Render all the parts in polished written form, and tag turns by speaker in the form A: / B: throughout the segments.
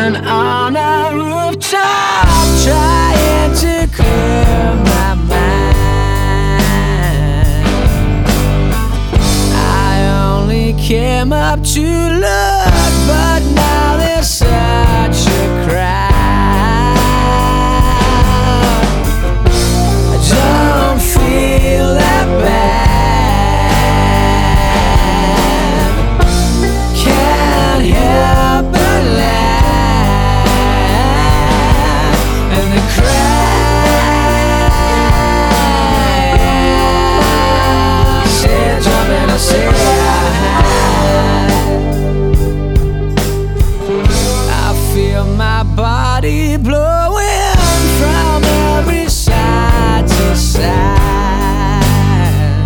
A: Standing on a rooftop, trying to clear my mind. I only came up to look, but now there's such a crowd. I don't feel that bad. Can't help but laugh, and the crowd said jump and I said I feel my body blowing from every side to side.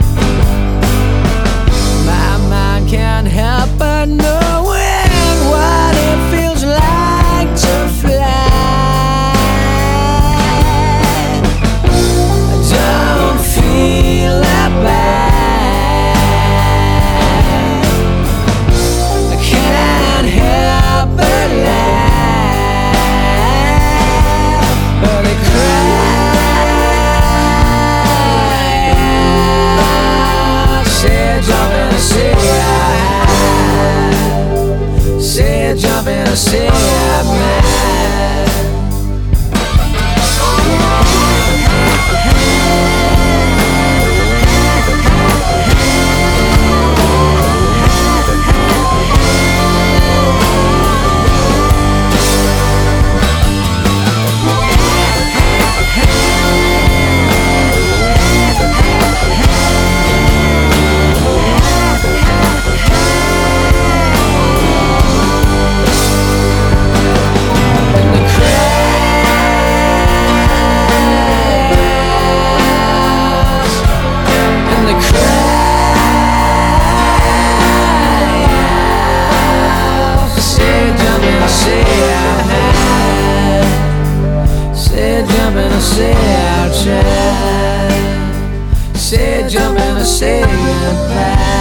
A: My mind can't help but knowing what it feels like to fly. I don't feel that bad. I can't help but laugh, but it cries. Said jump and I said said jump and I said man. Said jump and I said I'll try. Said jump and I said goodbye.